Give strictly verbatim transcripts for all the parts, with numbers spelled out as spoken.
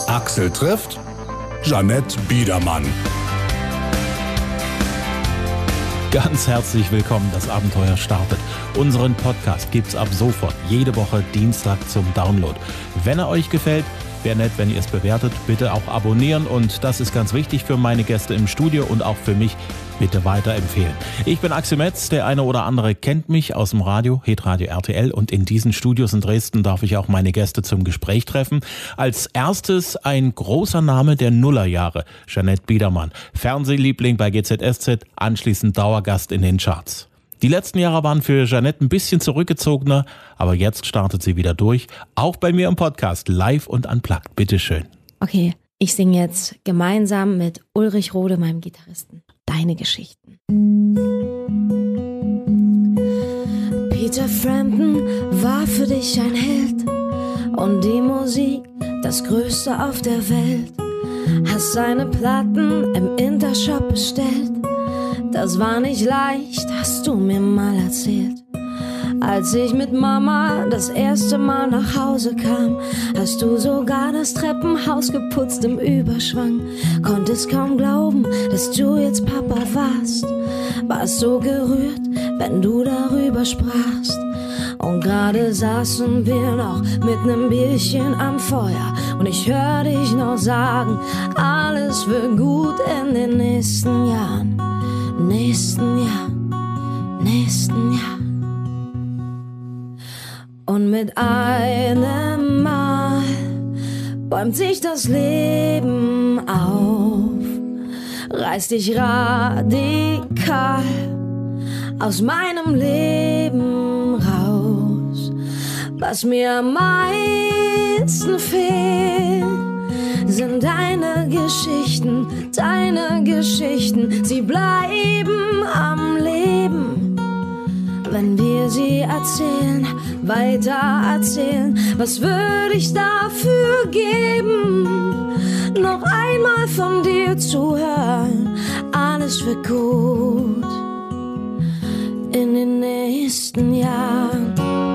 Axel trifft Jeanette Biedermann. Ganz herzlich willkommen, das Abenteuer startet. Unseren Podcast gibt's ab sofort jede Woche Dienstag zum Download. Wenn er euch gefällt, wäre nett, wenn ihr es bewertet. Bitte auch abonnieren und das ist ganz wichtig für meine Gäste im Studio und auch für mich. Bitte weiterempfehlen. Ich bin Axel Metz, der eine oder andere kennt mich aus dem Radio, Hitradio R T L, und in diesen Studios in Dresden darf ich auch meine Gäste zum Gespräch treffen. Als erstes ein großer Name der Nullerjahre, Jeanette Biedermann, Fernsehliebling bei G Z S Z, anschließend Dauergast in den Charts. Die letzten Jahre waren für Jeanette ein bisschen zurückgezogener, aber jetzt startet sie wieder durch, auch bei mir im Podcast, live und unplugged. Bitteschön. Okay, ich singe jetzt gemeinsam mit Ulrich Rode, meinem Gitarristen, deine Geschichten. Peter Frampton war für dich ein Held und die Musik das Größte auf der Welt. Hast seine Platten im Intershop bestellt. Das war nicht leicht, hast du mir mal erzählt. Als ich mit Mama das erste Mal nach Hause kam, hast du sogar das Treppenhaus geputzt im Überschwang. Konntest kaum glauben, dass du jetzt Papa warst. Warst so gerührt, wenn du darüber sprachst. Und gerade saßen wir noch mit nem Bierchen am Feuer. Und ich hör dich noch sagen, alles wird gut in den nächsten Jahren. Nächsten Jahren, nächsten Jahren. Und mit einem Mal bäumt sich das Leben auf, reißt dich radikal aus meinem Leben raus. Was mir am meisten fehlt, sind deine Geschichten, deine Geschichten. Sie bleiben am Leben, wenn wir sie erzählen, weiter erzählen. Was würde ich dafür geben, noch einmal von dir zu hören? Alles wird gut in den nächsten Jahren.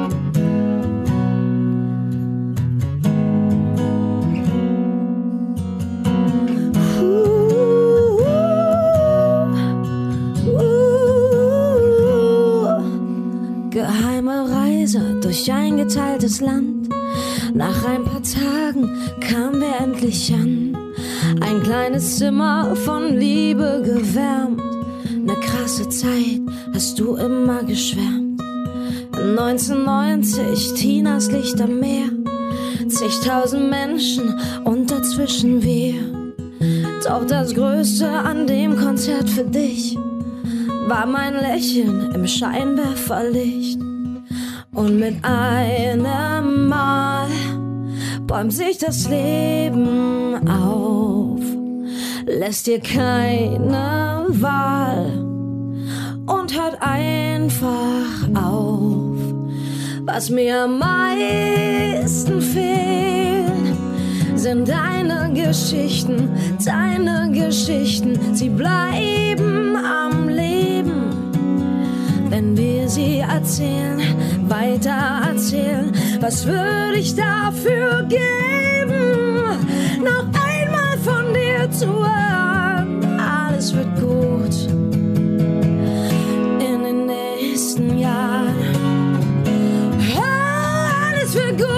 Geheime Reise durch ein geteiltes Land. Nach ein paar Tagen kamen wir endlich an. Ein kleines Zimmer von Liebe gewärmt. Ne krasse Zeit, hast du immer geschwärmt. neunzehnhundertneunzig, Tinas Licht am Meer. Zigtausend Menschen und dazwischen wir. Doch das Größte an dem Konzert für dich war mein Lächeln im Scheinwerferlicht. Und mit einem Mal bäumt sich das Leben auf, lässt dir keine Wahl und hört einfach auf. Was mir am meisten fehlt, sind deine Geschichten, deine Geschichten. Sie bleiben am Leben, wenn wir sie erzählen, weiter erzählen. Was würde ich dafür geben, noch einmal von dir zu hören? Alles wird gut in den nächsten Jahren. Oh, alles wird gut.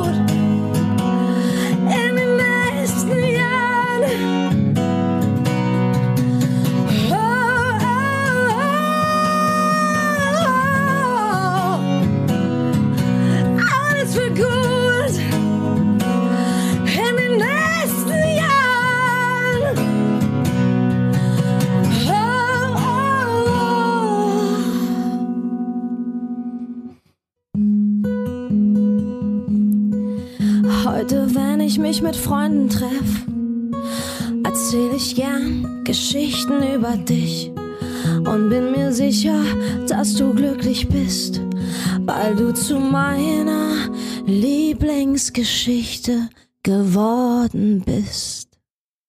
Heute, wenn ich mich mit Freunden treff, erzähl ich gern Geschichten über dich und bin mir sicher, dass du glücklich bist, weil du zu meiner Lieblingsgeschichte geworden bist.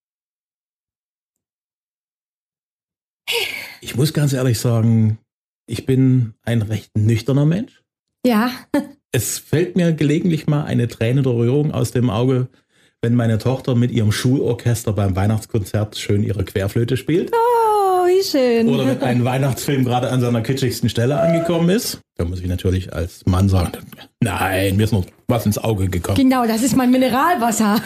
Ich muss ganz ehrlich sagen, ich bin ein recht nüchterner Mensch. Ja. Es fällt mir gelegentlich mal eine Träne der Rührung aus dem Auge, wenn meine Tochter mit ihrem Schulorchester beim Weihnachtskonzert schön ihre Querflöte spielt. Oh, wie schön. Oder wenn ein Weihnachtsfilm gerade an seiner kitschigsten Stelle angekommen ist. Da muss ich natürlich als Mann sagen, nein, mir ist noch was ins Auge gekommen. Genau, das ist mein Mineralwasser.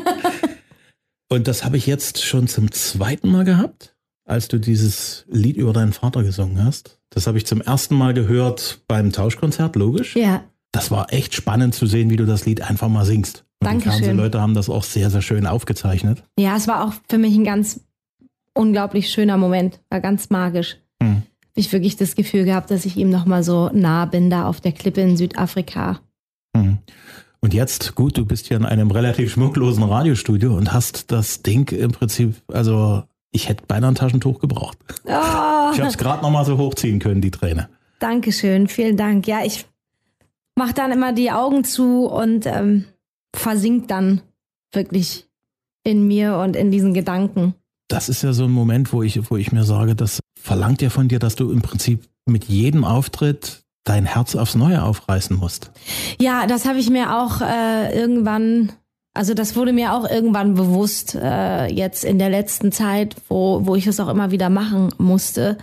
Und das habe ich jetzt schon zum zweiten Mal gehabt, als du dieses Lied über deinen Vater gesungen hast. Das habe ich zum ersten Mal gehört beim Tauschkonzert, logisch. Ja. Das war echt spannend zu sehen, wie du das Lied einfach mal singst. Und Dankeschön. die Fernsehleute haben das auch sehr, sehr schön aufgezeichnet. Ja, es war auch für mich ein ganz unglaublich schöner Moment. War ganz magisch. Hm. Habe ich wirklich das Gefühl gehabt, dass ich ihm nochmal so nah bin, da auf der Klippe in Südafrika. Hm. Und jetzt, gut, du bist hier in einem relativ schmucklosen Radiostudio und hast das Ding im Prinzip, also ich hätte beinahe ein Taschentuch gebraucht. Oh. Ich habe es gerade nochmal so hochziehen können, die Träne. Dankeschön, vielen Dank. Ja, ich mache dann immer die Augen zu und ähm, versinkt dann wirklich in mir und in diesen Gedanken. Das ist ja so ein Moment, wo ich, wo ich mir sage, das verlangt ja von dir, dass du im Prinzip mit jedem Auftritt dein Herz aufs Neue aufreißen musst. Ja, das habe ich mir auch äh, irgendwann, also das wurde mir auch irgendwann bewusst, äh, jetzt in der letzten Zeit, wo, wo ich das auch immer wieder machen musste.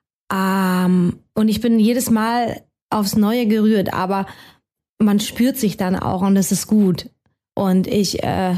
Ähm, und ich bin jedes Mal aufs Neue gerührt, aber man spürt sich dann auch und das ist gut. Und ich äh,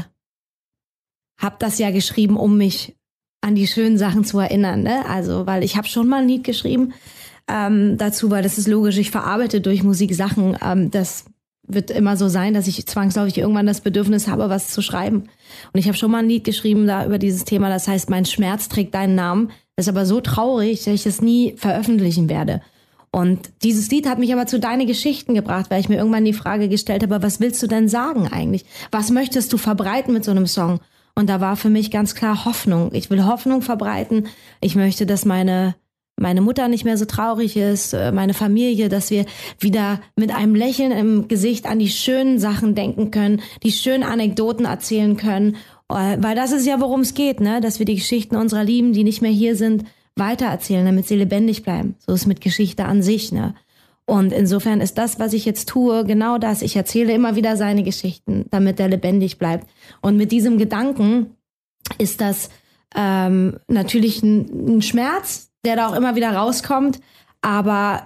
habe das ja geschrieben, um mich an die schönen Sachen zu erinnern, ne? Also, weil ich habe schon mal ein Lied geschrieben ähm, dazu, weil das ist logisch, ich verarbeite durch Musik Sachen. Ähm, das wird immer so sein, dass ich zwangsläufig irgendwann das Bedürfnis habe, was zu schreiben. Und ich habe schon mal ein Lied geschrieben da über dieses Thema, das heißt, mein Schmerz trägt deinen Namen. Das ist aber so traurig, dass ich es nie veröffentlichen werde. Und dieses Lied hat mich aber zu Deine Geschichten gebracht, weil ich mir irgendwann die Frage gestellt habe, was willst du denn sagen eigentlich? Was möchtest du verbreiten mit so einem Song? Und da war für mich ganz klar Hoffnung. Ich will Hoffnung verbreiten. Ich möchte, dass meine meine Mutter nicht mehr so traurig ist, meine Familie, dass wir wieder mit einem Lächeln im Gesicht an die schönen Sachen denken können, die schönen Anekdoten erzählen können. Weil das ist ja, worum es geht, ne? Dass wir die Geschichten unserer Lieben, die nicht mehr hier sind, weitererzählen, damit sie lebendig bleiben. So ist mit Geschichte an sich, ne? Und insofern ist das, was ich jetzt tue, genau das. Ich erzähle immer wieder seine Geschichten, damit er lebendig bleibt. Und mit diesem Gedanken ist das ähm, natürlich ein, ein Schmerz, der da auch immer wieder rauskommt. Aber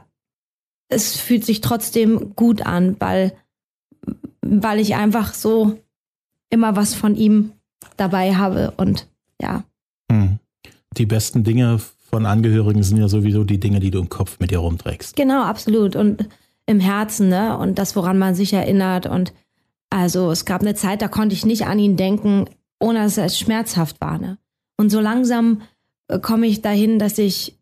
es fühlt sich trotzdem gut an, weil, weil ich einfach so immer was von ihm dabei habe. Und ja. Hm. Die besten Dinge von Angehörigen sind ja sowieso die Dinge, die du im Kopf mit dir rumträgst. Genau, absolut. Und im Herzen, ne? Und das, woran man sich erinnert. Und also es gab eine Zeit, da konnte ich nicht an ihn denken, ohne dass es schmerzhaft war, ne? Und so langsam äh, komme ich dahin, dass ich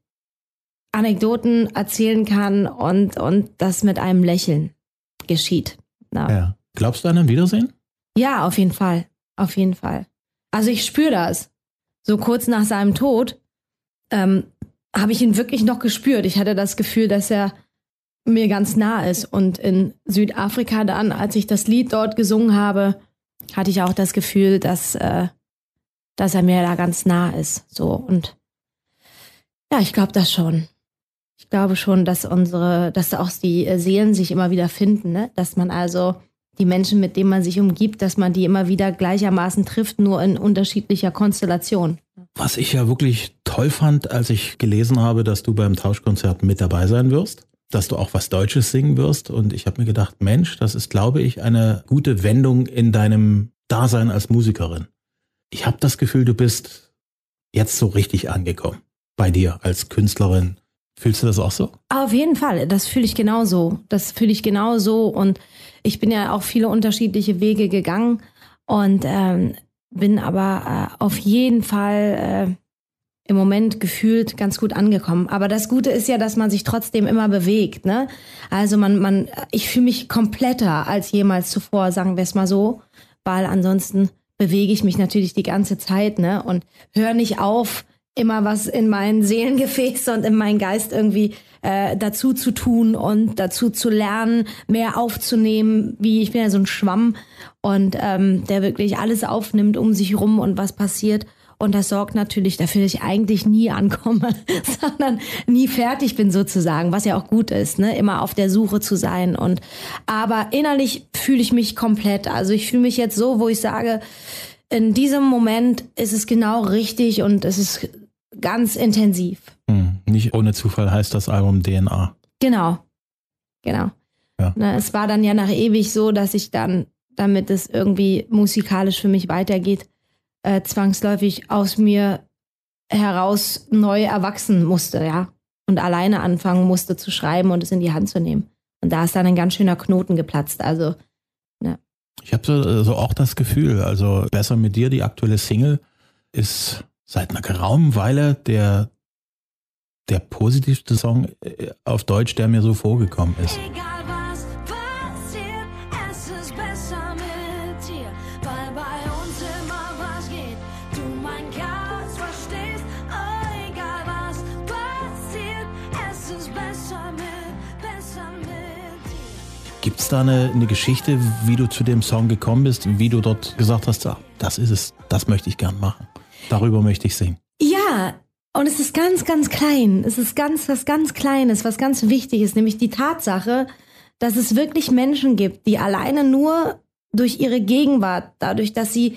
Anekdoten erzählen kann und, und das mit einem Lächeln geschieht. Ne? Ja. Glaubst du an ein Wiedersehen? Ja, auf jeden Fall. Auf jeden Fall. Also ich spüre das. So kurz nach seinem Tod ähm, habe ich ihn wirklich noch gespürt. Ich hatte das Gefühl, dass er mir ganz nah ist. Und in Südafrika dann, als ich das Lied dort gesungen habe, hatte ich auch das Gefühl, dass, äh, dass er mir da ganz nah ist. So. Und ja, ich glaube das schon. Ich glaube schon, dass unsere, dass auch die Seelen sich immer wieder finden, ne? Dass man also die Menschen, mit denen man sich umgibt, dass man die immer wieder gleichermaßen trifft, nur in unterschiedlicher Konstellation. Was ich ja wirklich toll fand, als ich gelesen habe, dass du beim Tauschkonzert mit dabei sein wirst, dass du auch was Deutsches singen wirst. Und ich habe mir gedacht, Mensch, das ist, glaube ich, eine gute Wendung in deinem Dasein als Musikerin. Ich habe das Gefühl, du bist jetzt so richtig angekommen bei dir als Künstlerin. Fühlst du das auch so? Auf jeden Fall, das fühle ich genauso. Das fühle ich genauso und ich bin ja auch viele unterschiedliche Wege gegangen und ähm, bin aber äh, auf jeden Fall äh, im Moment gefühlt ganz gut angekommen. Aber das Gute ist ja, dass man sich trotzdem immer bewegt, ne? Also man, man, ich fühle mich kompletter als jemals zuvor, sagen wir es mal so, weil ansonsten bewege ich mich natürlich die ganze Zeit, ne? Und höre nicht auf, immer was in mein Seelengefäß und in meinen Geist irgendwie äh, dazu zu tun und dazu zu lernen, mehr aufzunehmen, wie ich bin ja so ein Schwamm und ähm, der wirklich alles aufnimmt um sich rum und was passiert. Und das sorgt natürlich dafür, dass ich eigentlich nie ankomme, sondern nie fertig bin sozusagen, was ja auch gut ist, ne? Immer auf der Suche zu sein. Und aber innerlich fühle ich mich komplett. Also ich fühle mich jetzt so, wo ich sage, in diesem Moment ist es genau richtig und es ist ganz intensiv. Hm, nicht ohne Zufall heißt das Album D N A. Genau, genau. Ja. Na, es war dann ja nach ewig so, dass ich dann, damit es irgendwie musikalisch für mich weitergeht, äh, zwangsläufig aus mir heraus neu erwachsen musste, ja. Und alleine anfangen musste zu schreiben und es in die Hand zu nehmen. Und da ist dann ein ganz schöner Knoten geplatzt. Also, ja. Ich habe so, so auch das Gefühl, also Besser mit dir, die aktuelle Single, ist seit einer geraumen Weile der, der positivste Song auf Deutsch, der mir so vorgekommen ist. Gibt es da eine, eine Geschichte, wie du zu dem Song gekommen bist, wie du dort gesagt hast, ah, das ist es, das möchte ich gern machen, darüber möchte ich singen? Ja, und es ist ganz, ganz klein. Es ist ganz, was ganz Kleines, was ganz wichtig ist, nämlich die Tatsache, dass es wirklich Menschen gibt, die alleine nur durch ihre Gegenwart, dadurch, dass sie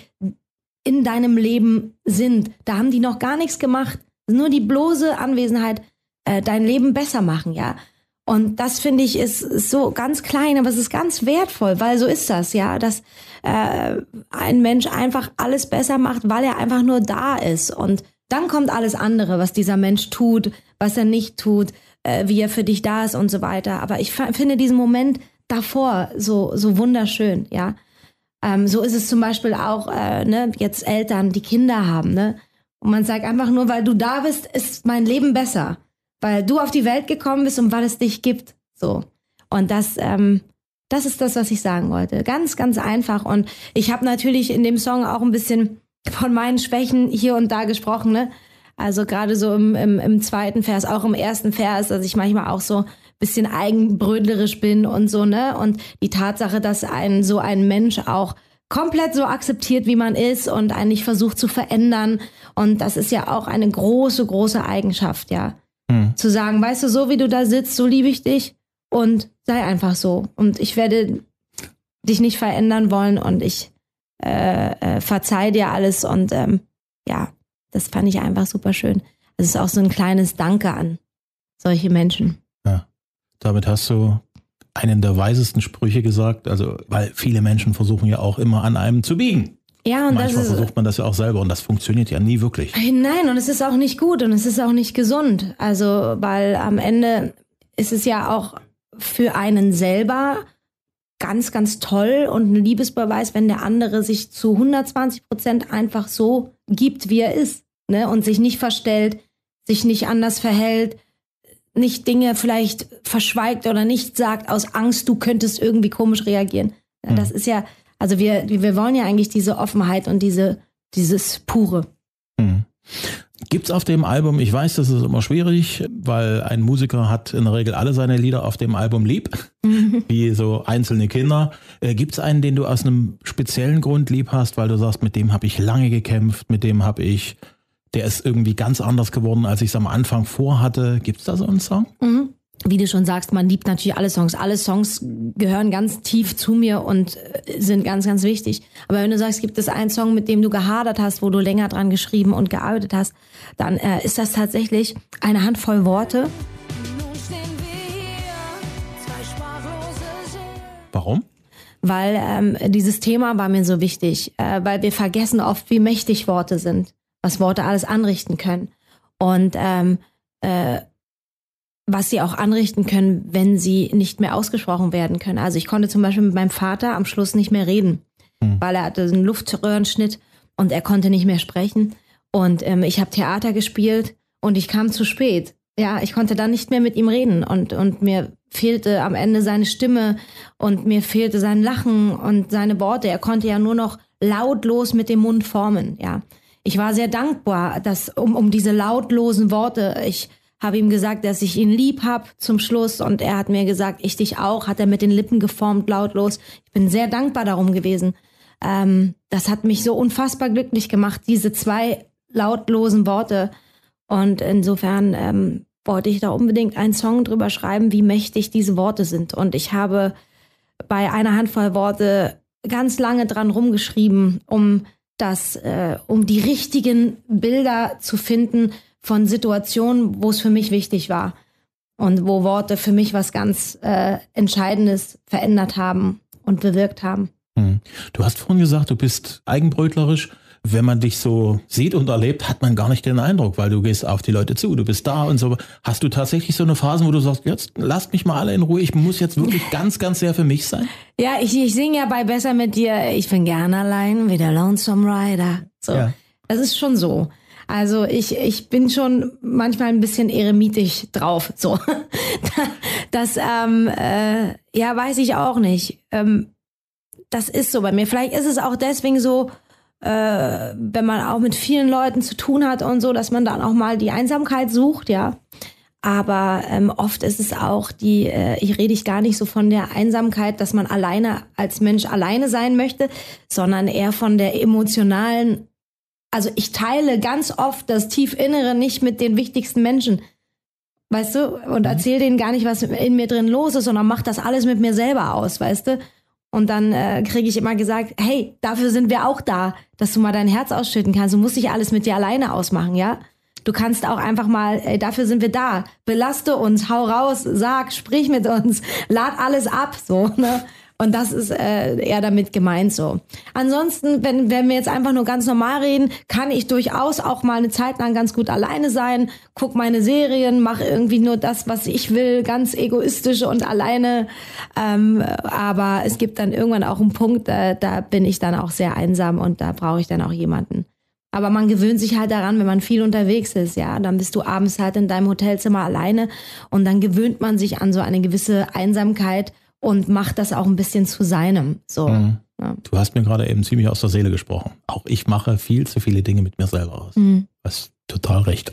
in deinem Leben sind, da haben die noch gar nichts gemacht, nur die bloße Anwesenheit äh, dein Leben besser machen, ja. Und das, finde ich, ist, ist so ganz klein, aber es ist ganz wertvoll, weil so ist das, ja, dass äh, ein Mensch einfach alles besser macht, weil er einfach nur da ist. Und dann kommt alles andere, was dieser Mensch tut, was er nicht tut, äh, wie er für dich da ist und so weiter. Aber ich f- finde diesen Moment davor so so wunderschön, ja. Ähm, so ist es zum Beispiel auch, äh, ne, jetzt Eltern, die Kinder haben, ne. Und man sagt einfach nur, weil du da bist, ist mein Leben besser. Weil du auf die Welt gekommen bist und weil es dich gibt. So. Und das, ähm, das ist das, was ich sagen wollte. Ganz, ganz einfach. Und ich habe natürlich in dem Song auch ein bisschen von meinen Schwächen hier und da gesprochen, ne? Also gerade so im, im, im zweiten Vers, auch im ersten Vers, dass ich manchmal auch so ein bisschen eigenbrödlerisch bin und so, ne? Und die Tatsache, dass ein so ein Mensch auch komplett so akzeptiert, wie man ist und einen nicht versucht zu verändern. Und das ist ja auch eine große, große Eigenschaft, ja. Hm. Zu sagen, weißt du, so wie du da sitzt, so liebe ich dich und sei einfach so. Und ich werde dich nicht verändern wollen und ich äh, äh, verzeih dir alles. Und ähm, ja, das fand ich einfach super schön. Es ist auch so ein kleines Danke an solche Menschen. Ja, damit hast du einen der weisesten Sprüche gesagt, also weil viele Menschen versuchen ja auch immer an einem zu biegen. Ja, und manchmal das ist, versucht man das ja auch selber und das funktioniert ja nie wirklich. Nein, und es ist auch nicht gut und es ist auch nicht gesund. Also, weil am Ende ist es ja auch für einen selber ganz, ganz toll und ein Liebesbeweis, wenn der andere sich zu hundertzwanzig Prozent einfach so gibt, wie er ist, ne? Und sich nicht verstellt, sich nicht anders verhält, nicht Dinge vielleicht verschweigt oder nicht sagt aus Angst, du könntest irgendwie komisch reagieren. Ja, das ist ja... Also wir, wir wollen ja eigentlich diese Offenheit und diese, dieses Pure. Hm. Gibt's auf dem Album, ich weiß, das ist immer schwierig, weil ein Musiker hat in der Regel alle seine Lieder auf dem Album lieb, mhm. wie so einzelne Kinder. Äh, gibt's einen, den du aus einem speziellen Grund lieb hast, weil du sagst, mit dem habe ich lange gekämpft, mit dem habe ich, der ist irgendwie ganz anders geworden, als ich es am Anfang vorhatte. Gibt's da so einen Song? Mhm. Wie du schon sagst, man liebt natürlich alle Songs. Alle Songs gehören ganz tief zu mir und sind ganz, ganz wichtig. Aber wenn du sagst, gibt es einen Song, mit dem du gehadert hast, wo du länger dran geschrieben und gearbeitet hast, dann äh, ist das tatsächlich eine Handvoll Worte. Warum? Weil ähm, dieses Thema war mir so wichtig, äh, weil wir vergessen oft, wie mächtig Worte sind, was Worte alles anrichten können. Und ähm, äh, was sie auch anrichten können, wenn sie nicht mehr ausgesprochen werden können. Also ich konnte zum Beispiel mit meinem Vater am Schluss nicht mehr reden, mhm. weil er hatte einen Luftröhrenschnitt und er konnte nicht mehr sprechen. Und ähm, ich habe Theater gespielt und ich kam zu spät. Ja, ich konnte dann nicht mehr mit ihm reden und, und mir fehlte am Ende seine Stimme und mir fehlte sein Lachen und seine Worte. Er konnte ja nur noch lautlos mit dem Mund formen, ja. Ich war sehr dankbar, dass um, um diese lautlosen Worte, ich habe ihm gesagt, dass ich ihn lieb habe zum Schluss und er hat mir gesagt, ich dich auch, hat er mit den Lippen geformt, lautlos. Ich bin sehr dankbar darum gewesen. Ähm, das hat mich so unfassbar glücklich gemacht, diese zwei lautlosen Worte. Und insofern ähm, wollte ich da unbedingt einen Song drüber schreiben, wie mächtig diese Worte sind. Und ich habe bei einer Handvoll Worte ganz lange dran rumgeschrieben, um das, äh, um die richtigen Bilder zu finden von Situationen, wo es für mich wichtig war und wo Worte für mich was ganz äh, Entscheidendes verändert haben und bewirkt haben. Hm. Du hast vorhin gesagt, du bist eigenbrötlerisch. Wenn man dich so sieht und erlebt, hat man gar nicht den Eindruck, weil du gehst auf die Leute zu, du bist da und so. Hast du tatsächlich so eine Phase, wo du sagst, jetzt lasst mich mal alle in Ruhe, ich muss jetzt wirklich ganz, ganz sehr für mich sein? Ja, ich, ich singe ja bei Besser mit dir, ich bin gern allein wie der Lonesome Rider. So, ja. Das ist schon so. Also ich, ich bin schon manchmal ein bisschen eremitisch drauf. So, das ähm, äh, ja, weiß ich auch nicht. Ähm, das ist so bei mir. Vielleicht ist es auch deswegen so, Äh, wenn man auch mit vielen Leuten zu tun hat und so, dass man dann auch mal die Einsamkeit sucht, ja. Aber ähm, oft ist es auch die, äh, ich rede ich gar nicht so von der Einsamkeit, dass man alleine als Mensch alleine sein möchte, sondern eher von der emotionalen, also ich teile ganz oft das Tiefinnere nicht mit den wichtigsten Menschen, weißt du, und erzähle denen gar nicht, was in mir drin los ist, sondern mach das alles mit mir selber aus, weißt du. Und dann äh, kriege ich immer gesagt, hey, dafür sind wir auch da, dass du mal dein Herz ausschütten kannst. Du musst nicht alles mit dir alleine ausmachen, ja? Du kannst auch einfach mal, ey, dafür sind wir da. Belaste uns, hau raus, sag, sprich mit uns, lad alles ab, so, ne? Und das ist äh, eher damit gemeint so. Ansonsten, wenn, wenn wir jetzt einfach nur ganz normal reden, kann ich durchaus auch mal eine Zeit lang ganz gut alleine sein, guck meine Serien, mache irgendwie nur das, was ich will, ganz egoistisch und alleine. Ähm, aber es gibt dann irgendwann auch einen Punkt, äh, da bin ich dann auch sehr einsam und da brauche ich dann auch jemanden. Aber man gewöhnt sich halt daran, wenn man viel unterwegs ist, ja, dann bist du abends halt in deinem Hotelzimmer alleine und dann gewöhnt man sich an so eine gewisse Einsamkeit und macht das auch ein bisschen zu seinem. So. Mhm. Ja. Du hast mir gerade eben ziemlich aus der Seele gesprochen. Auch ich mache viel zu viele Dinge mit mir selber aus. Mhm. Hast total recht.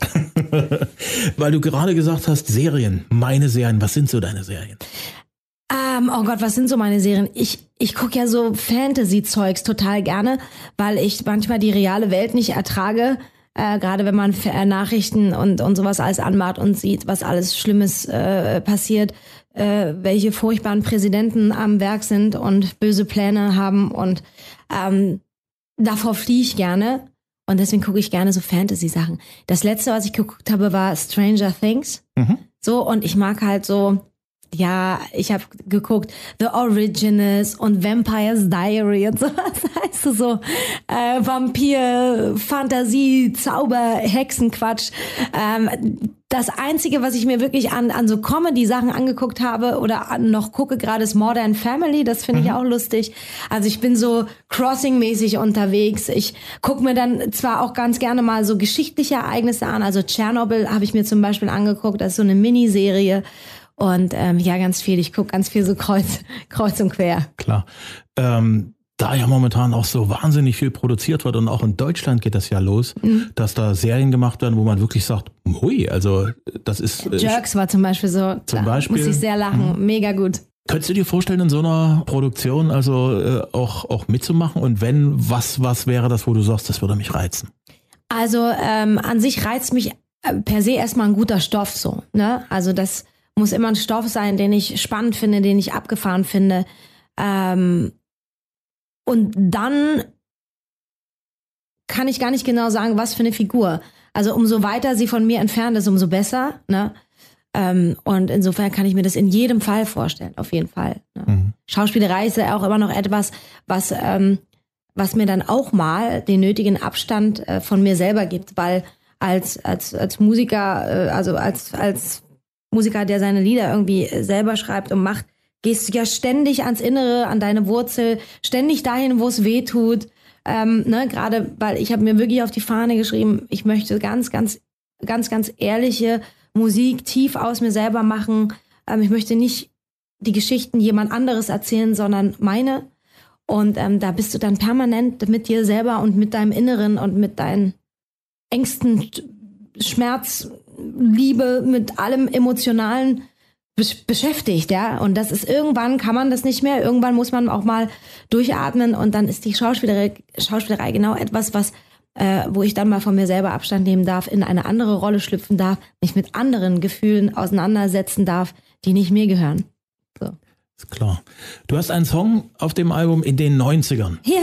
Weil du gerade gesagt hast, Serien, meine Serien. Was sind so deine Serien? Ähm, oh Gott, was sind so meine Serien? Ich, ich gucke ja so Fantasy-Zeugs total gerne, weil ich manchmal die reale Welt nicht ertrage. Äh, gerade wenn man F- Nachrichten und, und sowas alles anmacht und sieht, was alles Schlimmes äh, passiert, äh, welche furchtbaren Präsidenten am Werk sind und böse Pläne haben. Und ähm, davor fliehe ich gerne. Und deswegen gucke ich gerne so Fantasy-Sachen. Das letzte, was ich geguckt habe, war Stranger Things. Mhm. So, und ich mag halt so, ja, ich habe geguckt The Originals und Vampire's Diary und sowas, heißt du so, äh, Vampir, Fantasie, Zauber, Hexenquatsch. Ähm, das Einzige, was ich mir wirklich an, an so Comedy-Sachen angeguckt habe oder an, noch gucke gerade, ist Modern Family, das finde mhm. ich auch lustig. Also ich bin so Crossing-mäßig unterwegs. Ich gucke mir dann zwar auch ganz gerne mal so geschichtliche Ereignisse an, also Tschernobyl habe ich mir zum Beispiel angeguckt, das ist so eine Miniserie. Und ähm, ja, ganz viel. Ich gucke ganz viel so kreuz, kreuz und quer. Klar. Ähm, da ja momentan auch so wahnsinnig viel produziert wird und auch in Deutschland geht das ja los, mhm. dass da Serien gemacht werden, wo man wirklich sagt, hui, also das ist... Äh, Jerks war zum Beispiel so. Zum Beispiel. Muss ich sehr lachen. Mhm. Mega gut. Könntest du dir vorstellen, in so einer Produktion also äh, auch, auch mitzumachen? Und wenn, was, was wäre das, wo du sagst, das würde mich reizen? Also ähm, an sich reizt mich äh, per se erstmal ein guter Stoff so. Ne? Also das muss immer ein Stoff sein, den ich spannend finde, den ich abgefahren finde. Ähm, und dann kann ich gar nicht genau sagen, was für eine Figur. Also umso weiter sie von mir entfernt ist, umso besser. Ne? Ähm, und insofern kann ich mir das in jedem Fall vorstellen, auf jeden Fall. Ne? Mhm. Schauspielerei ist ja auch immer noch etwas, was, ähm, was mir dann auch mal den nötigen Abstand äh, von mir selber gibt, weil als, als, als Musiker, äh, also als, als Musiker, der seine Lieder irgendwie selber schreibt und macht, gehst du ja ständig ans Innere, an deine Wurzel, ständig dahin, wo es weh tut. Ähm, ne, gerade, weil ich habe mir wirklich auf die Fahne geschrieben, ich möchte ganz, ganz, ganz, ganz ehrliche Musik tief aus mir selber machen. Ähm, ich möchte nicht die Geschichten jemand anderes erzählen, sondern meine. Und ähm, da bist du dann permanent mit dir selber und mit deinem Inneren und mit deinen Ängsten, Schmerz, Liebe, mit allem Emotionalen besch- beschäftigt, ja. Und das ist irgendwann, kann man das nicht mehr. Irgendwann muss man auch mal durchatmen und dann ist die Schauspielerei, Schauspielerei genau etwas, was äh, wo ich dann mal von mir selber Abstand nehmen darf, in eine andere Rolle schlüpfen darf, mich mit anderen Gefühlen auseinandersetzen darf, die nicht mir gehören. So. Ist klar. Du hast einen Song auf dem Album in den neunzigern. Ja.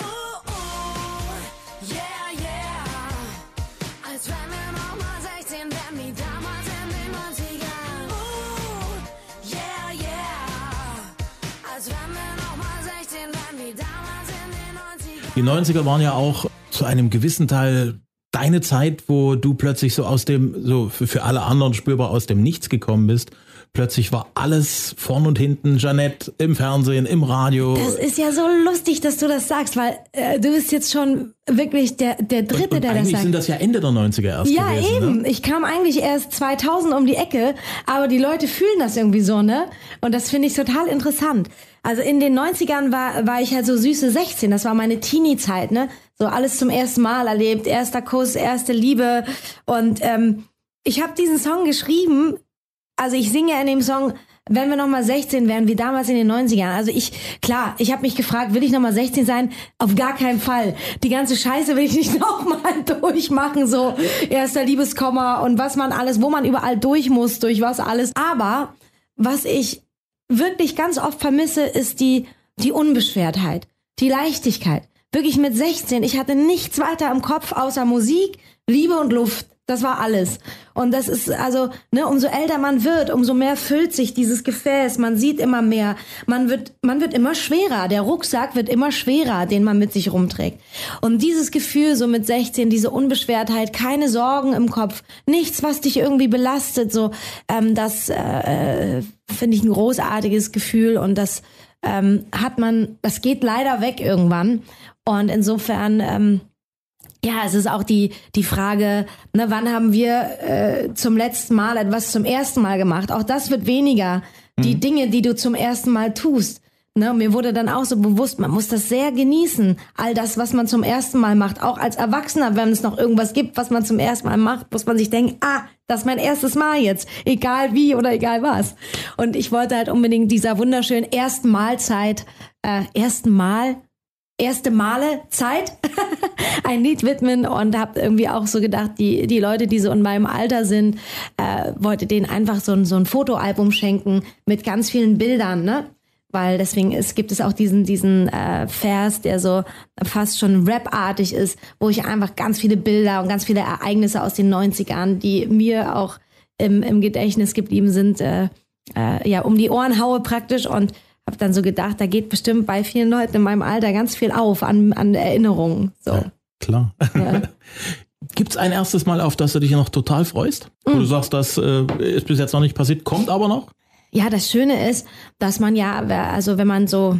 Die neunziger waren ja auch zu einem gewissen Teil deine Zeit, wo du plötzlich so aus dem, so für, für alle anderen spürbar aus dem Nichts gekommen bist. Plötzlich war alles vorn und hinten, Jeanette im Fernsehen, im Radio. Das ist ja so lustig, dass du das sagst, weil äh, du bist jetzt schon wirklich der, der Dritte, und, und der das sagt. Eigentlich sind das ja Ende der neunziger erst ja, gewesen. Ja, eben. Ne? Ich kam eigentlich erst zweitausend um die Ecke, aber die Leute fühlen das irgendwie so, ne? Und das finde ich total interessant. Also in den neunzigern war, war ich halt so süße sechzehn, das war meine Teenie-Zeit, ne? So alles zum ersten Mal erlebt, erster Kuss, erste Liebe. Und ähm, ich habe diesen Song geschrieben. Also ich singe ja in dem Song, wenn wir nochmal sechzehn wären, wie damals in den neunzigern. Also ich, klar, ich habe mich gefragt, will ich nochmal sechzehn sein? Auf gar keinen Fall. Die ganze Scheiße will ich nicht nochmal durchmachen, so erster Liebeskummer und was man alles, wo man überall durch muss, durch was alles. Aber was ich wirklich ganz oft vermisse, ist die, die Unbeschwertheit, die Leichtigkeit. Wirklich mit sechzehn, ich hatte nichts weiter im Kopf außer Musik, Liebe und Luft. Das war alles. Und das ist also, ne, umso älter man wird, umso mehr füllt sich dieses Gefäß. Man sieht immer mehr. Man wird, man wird immer schwerer. Der Rucksack wird immer schwerer, den man mit sich rumträgt. Und dieses Gefühl, so mit sechzehn, diese Unbeschwertheit, keine Sorgen im Kopf, nichts, was dich irgendwie belastet, so, ähm, das äh, finde ich ein großartiges Gefühl. Und das ähm, hat man, das geht leider weg irgendwann. Und insofern, ähm, ja, es ist auch die die Frage, ne, wann haben wir äh, zum letzten Mal etwas zum ersten Mal gemacht? Auch das wird weniger. Die mhm. Dinge, die du zum ersten Mal tust. Ne, mir wurde dann auch so bewusst, man muss das sehr genießen. All das, was man zum ersten Mal macht. Auch als Erwachsener, wenn es noch irgendwas gibt, was man zum ersten Mal macht, muss man sich denken, ah, das ist mein erstes Mal jetzt. Egal wie oder egal was. Und ich wollte halt unbedingt dieser wunderschönen ersten Mahlzeit, äh, ersten Mal, erste Male Zeit ein Lied widmen und habe irgendwie auch so gedacht, die die Leute, die so in meinem Alter sind, äh, wollte denen einfach so ein so ein Fotoalbum schenken mit ganz vielen Bildern, ne? Weil deswegen ist, gibt es auch diesen diesen äh, Vers, der so fast schon rapartig ist, wo ich einfach ganz viele Bilder und ganz viele Ereignisse aus den neunzigern, die mir auch im im Gedächtnis geblieben sind, äh, äh, ja um die Ohren haue praktisch und habe dann so gedacht, da geht bestimmt bei vielen Leuten in meinem Alter ganz viel auf an, an Erinnerungen. So. Ja, klar. Ja. Gibt es ein erstes Mal, auf das du dich noch total freust? Mm. Wo du sagst, das äh, ist bis jetzt noch nicht passiert, kommt aber noch? Ja, das Schöne ist, dass man ja, also wenn man so,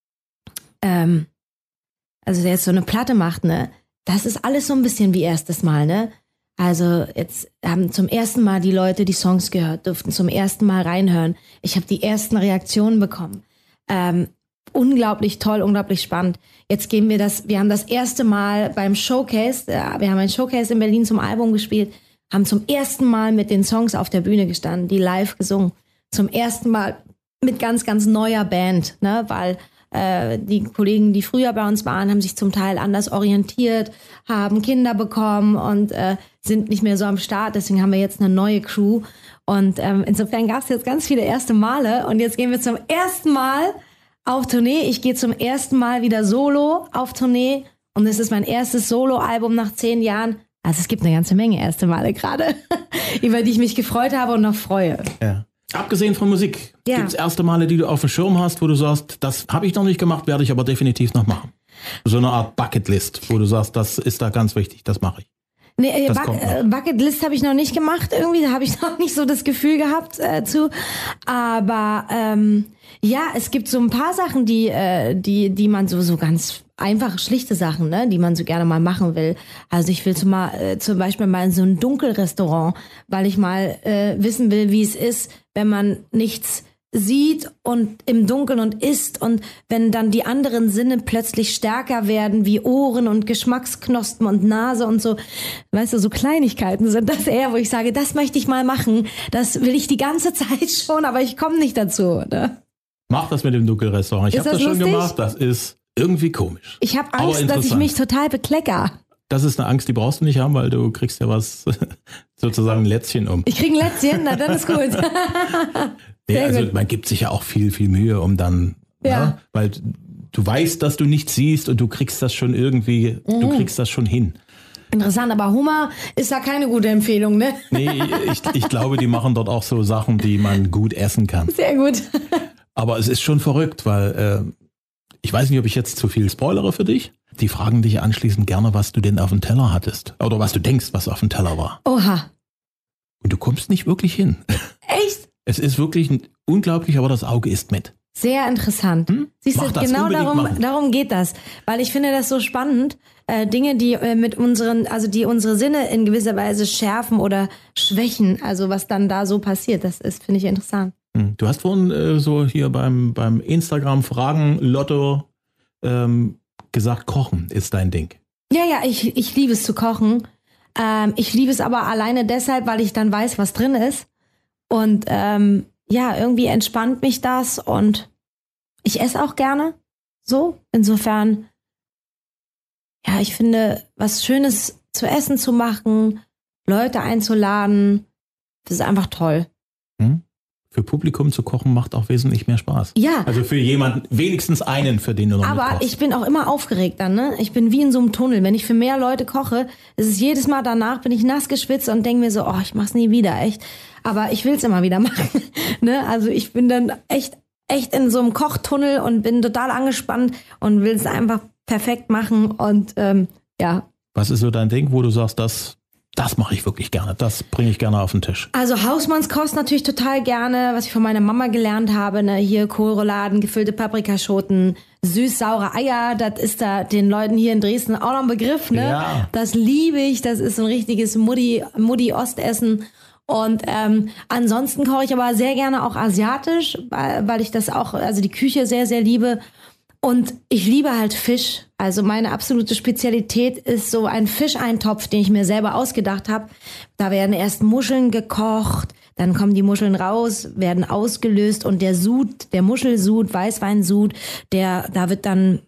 ähm, also jetzt so eine Platte macht, ne, das ist alles so ein bisschen wie erstes Mal, ne? Also jetzt haben zum ersten Mal die Leute die Songs gehört, durften zum ersten Mal reinhören. Ich habe die ersten Reaktionen bekommen. Ähm, unglaublich toll, unglaublich spannend. Jetzt gehen wir das, wir haben das erste Mal beim Showcase, äh, wir haben ein Showcase in Berlin zum Album gespielt, haben zum ersten Mal mit den Songs auf der Bühne gestanden, die live gesungen. Zum ersten Mal mit ganz, ganz neuer Band, ne, weil äh, die Kollegen, die früher bei uns waren, haben sich zum Teil anders orientiert, haben Kinder bekommen und äh, sind nicht mehr so am Start. Deswegen haben wir jetzt eine neue Crew. Und ähm, insofern gab es jetzt ganz viele erste Male. Und jetzt gehen wir zum ersten Mal auf Tournee. Ich gehe zum ersten Mal wieder solo auf Tournee. Und es ist mein erstes Solo-Album nach zehn Jahren. Also es gibt eine ganze Menge erste Male gerade, über die ich mich gefreut habe und noch freue. Ja. Abgesehen von Musik, ja. Gibt es erste Male, die du auf dem Schirm hast, wo du sagst, das habe ich noch nicht gemacht, werde ich aber definitiv noch machen. So eine Art Bucketlist, wo du sagst, das ist da ganz wichtig, das mache ich. Nee, Bu- äh, Bucketlist habe ich noch nicht gemacht. Irgendwie da habe ich noch nicht so das Gefühl gehabt äh, zu. Aber ähm, ja, es gibt so ein paar Sachen, die äh, die die man so so ganz einfache, schlichte Sachen, ne, die man so gerne mal machen will. Also ich will zum, mal, äh, zum Beispiel mal in so ein Dunkelrestaurant, weil ich mal äh, wissen will, wie es ist, wenn man nichts sieht und im Dunkeln und isst und wenn dann die anderen Sinne plötzlich stärker werden, wie Ohren und Geschmacksknospen und Nase und so, weißt du, so Kleinigkeiten sind das eher, wo ich sage, das möchte ich mal machen, das will ich die ganze Zeit schon, aber ich komme nicht dazu. Ne? Mach das mit dem Dunkelrestaurant. Ich habe das, das schon gemacht, das ist irgendwie komisch. Ich habe Angst, dass ich mich total beklecker. das ist eine Angst, die brauchst du nicht haben, weil du kriegst ja was, sozusagen ein Lätzchen um. Ich krieg ein Lätzchen, na dann ist gut. Nee, also gut. Man gibt sich ja auch viel, viel Mühe, um dann, ja. Ne, weil du weißt, dass du nichts siehst und du kriegst das schon irgendwie, mhm. du kriegst das schon hin. Interessant, aber Hummer ist da keine gute Empfehlung, ne? Nee, ich, ich glaube, die machen dort auch so Sachen, die man gut essen kann. Sehr gut. Aber es ist schon verrückt, weil äh, ich weiß nicht, ob ich jetzt zu viel spoilere für dich. Die fragen dich anschließend gerne, was du denn auf dem Teller hattest. Oder was du denkst, was auf dem Teller war. Oha. Und du kommst nicht wirklich hin. Echt? Es ist wirklich unglaublich, aber das Auge isst mit. Sehr interessant. Hm? Siehst du, genau darum, darum geht das. Weil ich finde das so spannend. Äh, Dinge, die äh, mit unseren, also die unsere Sinne in gewisser Weise schärfen oder schwächen. Also was dann da so passiert, das ist, finde ich, interessant. Hm. Du hast vorhin äh, so hier beim, beim Instagram-Fragen-Lotto ähm, gesagt, Kochen ist dein Ding. Ja, ja, ich, ich liebe es zu kochen. Ähm, ich liebe es aber alleine deshalb, weil ich dann weiß, was drin ist. Und ähm, ja, irgendwie entspannt mich das und ich esse auch gerne. So, insofern, ja, ich finde, was Schönes zu essen zu machen, Leute einzuladen, das ist einfach toll. Hm? Für Publikum zu kochen macht auch wesentlich mehr Spaß. Ja. Also für jemanden, wenigstens einen, für den du noch Aber mitkochst. ich bin auch immer aufgeregt dann, ne? Ich bin wie in so einem Tunnel. Wenn ich für mehr Leute koche, ist es jedes Mal danach, bin ich nass geschwitzt und denke mir so, oh, ich mach's nie wieder, echt. Aber ich will's immer wieder machen, ne? Also ich bin dann echt, echt in so einem Kochtunnel und bin total angespannt und will es einfach perfekt machen und ähm, ja. Was ist so dein Ding, wo du sagst, das... Das mache ich wirklich gerne. Das bringe ich gerne auf den Tisch. Also Hausmannskost natürlich total gerne, was ich von meiner Mama gelernt habe. Ne? Hier Kohlrouladen, gefüllte Paprikaschoten, süß-saure Eier. Das ist da den Leuten hier in Dresden auch noch ein Begriff. Ne? Ja. Das liebe ich. Das ist so ein richtiges Mutti, Mutti-Ostessen. Und ähm, ansonsten koche ich aber sehr gerne auch asiatisch, weil, weil ich das auch, also die Küche sehr, sehr liebe. Und ich liebe halt Fisch. Also meine absolute Spezialität ist so ein Fischeintopf, den ich mir selber ausgedacht habe. Da werden erst Muscheln gekocht, dann kommen die Muscheln raus, werden ausgelöst und der Sud, der Muschelsud, Weißweinsud, der, da wird dann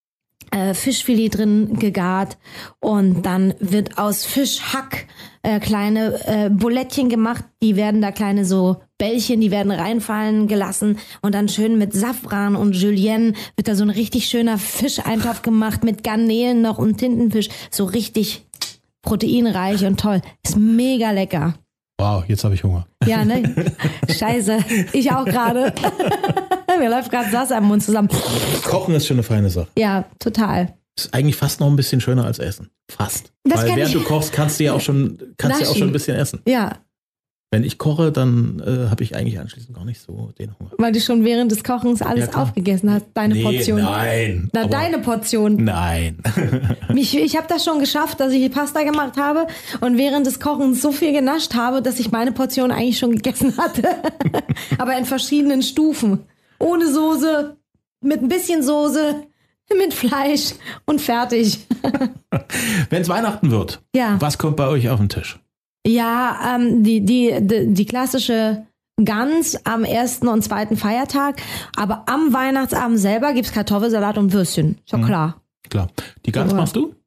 äh, Fischfilet drin gegart und dann wird aus Fischhack äh, kleine äh, Bulettchen gemacht. Die werden da kleine so Bällchen, die werden reinfallen gelassen und dann schön mit Safran und Julienne wird da so ein richtig schöner Fischeintopf gemacht mit Garnelen noch und Tintenfisch. So richtig proteinreich und toll. Ist mega lecker. Wow, jetzt habe ich Hunger. Ja, ne? Scheiße. Ich auch gerade. Mir läuft gerade das am Mund zusammen. Kochen ist schon eine feine Sache. Ja, total. Ist eigentlich fast noch ein bisschen schöner als Essen. Fast. Das Weil kann während ich- du kochst, kannst du ja auch schon, kannst du ja auch Naschen. schon ein bisschen essen. Ja, Wenn ich koche, dann äh, habe ich eigentlich anschließend gar nicht so den Hunger. weil du schon während des Kochens alles Ja, klar. aufgegessen hast. Deine Portion. Nein. Na, aber- deine Portion. Nein. Mich, ich habe das schon geschafft, dass ich Pasta gemacht habe und während des Kochens so viel genascht habe, dass ich meine Portion eigentlich schon gegessen hatte. Aber in verschiedenen Stufen. Ohne Soße, mit ein bisschen Soße, mit Fleisch und fertig. Wenn es Weihnachten wird, Ja. was kommt bei euch auf den Tisch? Ja, ähm, die, die, die, die klassische Gans am ersten und zweiten Feiertag. Aber am Weihnachtsabend selber gibt's Kartoffelsalat und Würstchen. Ist ja klar. Klar. Die Gans Ja. machst du?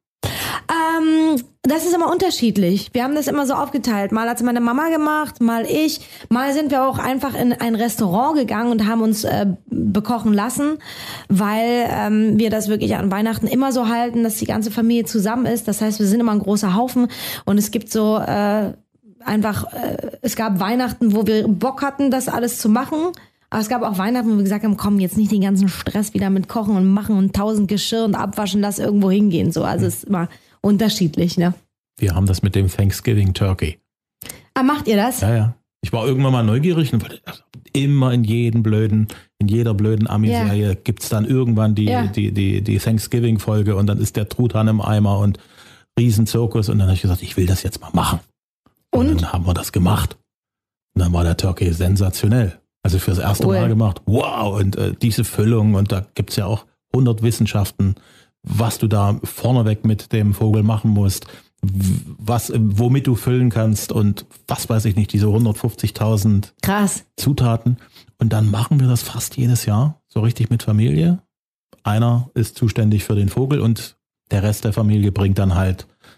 Ähm, das ist immer unterschiedlich. Wir haben das immer so aufgeteilt. Mal hat's meine Mama gemacht, mal ich. Mal sind wir auch einfach in ein Restaurant gegangen und haben uns äh, bekochen lassen, weil ähm, wir das wirklich an Weihnachten immer so halten, dass die ganze Familie zusammen ist. Das heißt, wir sind immer ein großer Haufen und es gibt so äh, einfach, äh, es gab Weihnachten, wo wir Bock hatten, das alles zu machen. Aber es gab auch Weihnachten, wo wir gesagt haben, komm, jetzt nicht den ganzen Stress wieder mit Kochen und Machen und tausend Geschirr und Abwaschen, lass irgendwo hingehen. So, also es ist immer unterschiedlich, ne? Wir haben das mit dem Thanksgiving Turkey. Ah, macht ihr das? Ja, ja. Ich war irgendwann mal neugierig und wollte also immer in jedem blöden, in jeder blöden Ami-Serie Ja. gibt's dann irgendwann die, Ja. die, die, die Thanksgiving-Folge und dann ist der Truthahn im Eimer und Riesenzirkus und dann habe ich gesagt, ich will das jetzt mal machen. Und? Und? dann haben wir das gemacht. Und dann war der Turkey sensationell. Also fürs erste Cool. Mal gemacht. Wow, und äh, diese Füllung und da gibt's ja auch hundert Wissenschaften, was du da vorneweg mit dem Vogel machen musst, w- was, äh, womit du füllen kannst und was weiß ich nicht, diese hundertfünfzigtausend Krass. Zutaten. Und dann machen wir das fast jedes Jahr, so richtig mit Familie. Einer ist zuständig für den Vogel und der Rest der Familie bringt dann halt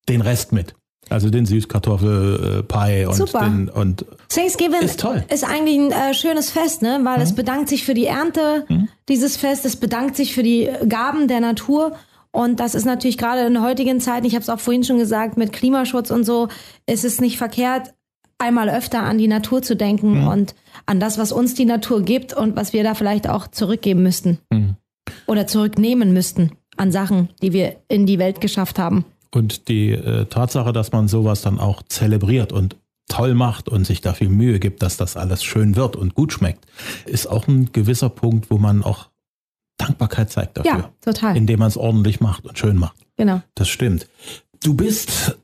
den Rest mit. Also den Süßkartoffelpie und Super. den und Thanksgiving ist toll. Ist eigentlich ein äh, schönes Fest, ne? Weil Mhm. es bedankt sich für die Ernte, Mhm. dieses Fest. Es bedankt sich für die Gaben der Natur. Und das ist natürlich gerade in heutigen Zeiten, ich habe es auch vorhin schon gesagt, mit Klimaschutz und so, ist es nicht verkehrt, einmal öfter an die Natur zu denken Mhm. und an das, was uns die Natur gibt und was wir da vielleicht auch zurückgeben müssten. Mhm. Oder zurücknehmen müssten an Sachen, die wir in die Welt geschafft haben. Und die äh, Tatsache, dass man sowas dann auch zelebriert und toll macht und sich da viel Mühe gibt, dass das alles schön wird und gut schmeckt, ist auch ein gewisser Punkt, wo man auch Dankbarkeit zeigt dafür. Ja, total. Indem man es ordentlich macht und schön macht. Genau. Das stimmt. Du bist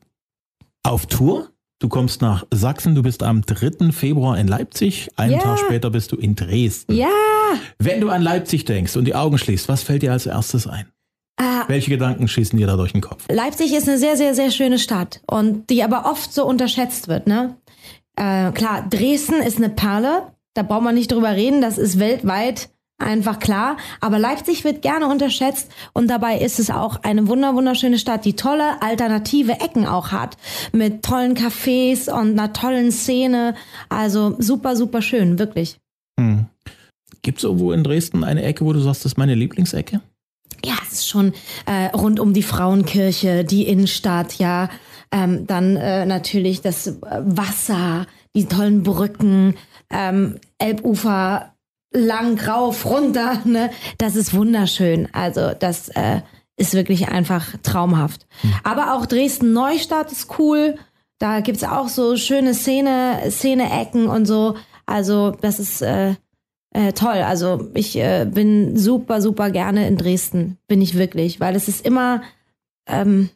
auf Tour. Du kommst nach Sachsen. Du bist am dritten Februar in Leipzig. Einen Ja. Tag später bist du in Dresden. Ja. Wenn du an Leipzig denkst und die Augen schließt, was fällt dir als erstes ein? Äh, Welche Gedanken schießen dir da durch den Kopf? Leipzig ist eine sehr, sehr, sehr schöne Stadt und die aber oft so unterschätzt wird. Ne? Äh, klar, Dresden ist eine Perle, da braucht man nicht drüber reden, das ist weltweit einfach klar. Aber Leipzig wird gerne unterschätzt und dabei ist es auch eine wunder wunderschöne Stadt, die tolle alternative Ecken auch hat, mit tollen Cafés und einer tollen Szene. Also super, super schön, wirklich. Hm. Gibt es irgendwo in Dresden eine Ecke, wo du sagst, das ist meine Lieblingsecke? Ja, es ist schon äh, rund um die Frauenkirche, die Innenstadt, ja. Ähm, dann äh, natürlich das äh, Wasser, die tollen Brücken, ähm, Elbufer, lang, rauf, runter, ne? Das ist wunderschön. Also das äh, ist wirklich einfach traumhaft. Mhm. Aber auch Dresden-Neustadt ist cool. Da gibt's auch so schöne Szene, Szene-Ecken und so. Also das ist äh, äh, toll. Also ich äh, bin super, super gerne in Dresden. Bin ich wirklich. Weil es ist immer, ähm,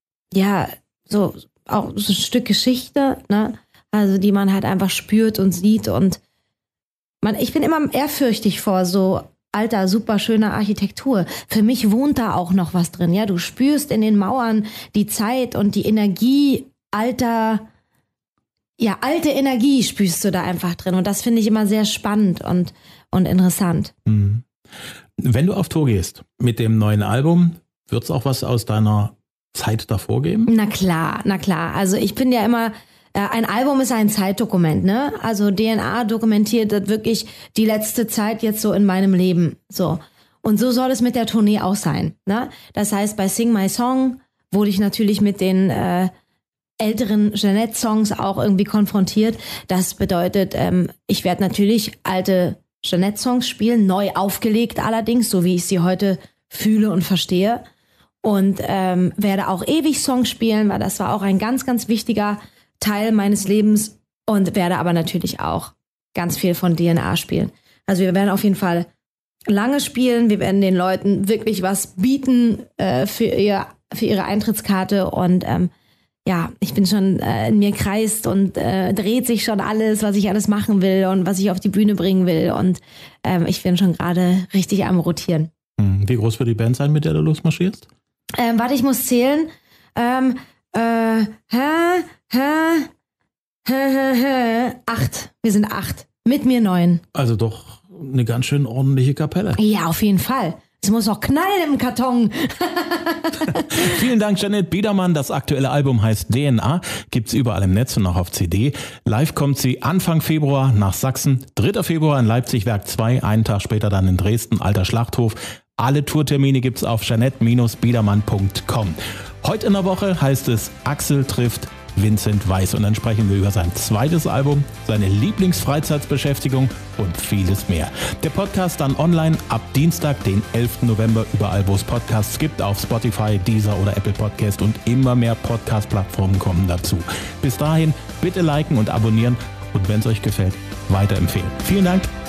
ja, so auch so ein Stück Geschichte, ne? Also die man halt einfach spürt und sieht und Man, ich bin immer ehrfürchtig vor so alter, super schöner Architektur. Für mich wohnt da auch noch was drin. Ja, du spürst in den Mauern die Zeit und die Energie alter, ja, alte Energie spürst du da einfach drin. Und das finde ich immer sehr spannend und, und interessant. Mhm. Wenn du auf Tour gehst mit dem neuen Album, wird es auch was aus deiner Zeit davor geben? Na klar, na klar. Also ich bin ja immer... Ein Album ist ein Zeitdokument, ne? Also D N A dokumentiert das wirklich die letzte Zeit jetzt so in meinem Leben, so. Und so soll es mit der Tournee auch sein, ne? Das heißt, bei Sing My Song wurde ich natürlich mit den äh, älteren Jeanette-Songs auch irgendwie konfrontiert. Das bedeutet, ähm, ich werde natürlich alte Jeanette-Songs spielen, neu aufgelegt allerdings, so wie ich sie heute fühle und verstehe. Und ähm, werde auch ewig Songs spielen, weil das war auch ein ganz, ganz wichtiger Teil meines Lebens und werde aber natürlich auch ganz viel von D N A spielen. Also wir werden auf jeden Fall lange spielen, wir werden den Leuten wirklich was bieten äh, für, ihr, für ihre Eintrittskarte und ähm, ja, ich bin schon, äh, in mir kreist und äh, dreht sich schon alles, was ich alles machen will und was ich auf die Bühne bringen will und ähm, ich bin schon gerade richtig am Rotieren. Wie groß wird die Band sein, mit der du losmarschierst? Ähm, warte, ich muss zählen. Ähm, äh, hä? Hä? Hä, hä, hä? Acht. Wir sind acht. Mit mir neun. Also doch eine ganz schön ordentliche Kapelle. Ja, auf jeden Fall. Es muss auch knallen im Karton. Vielen Dank, Jeanette Biedermann. Das aktuelle Album heißt D N A. Gibt's überall im Netz und auch auf C D. Live kommt sie Anfang Februar nach Sachsen. dritter Februar in Leipzig, Werk zwei. Einen Tag später dann in Dresden, Alter Schlachthof. Alle Tourtermine gibt's auf jeanette Biedermann punkt com. Heute in der Woche heißt es Axel trifft Vincent Weiss und dann sprechen wir über sein zweites Album, seine Lieblingsfreizeitbeschäftigung und vieles mehr. Der Podcast dann online ab Dienstag, den elften November, überall wo es Podcasts gibt, auf Spotify, Deezer oder Apple Podcast und immer mehr Podcast-Plattformen kommen dazu. Bis dahin bitte liken und abonnieren und wenn es euch gefällt, weiterempfehlen. Vielen Dank.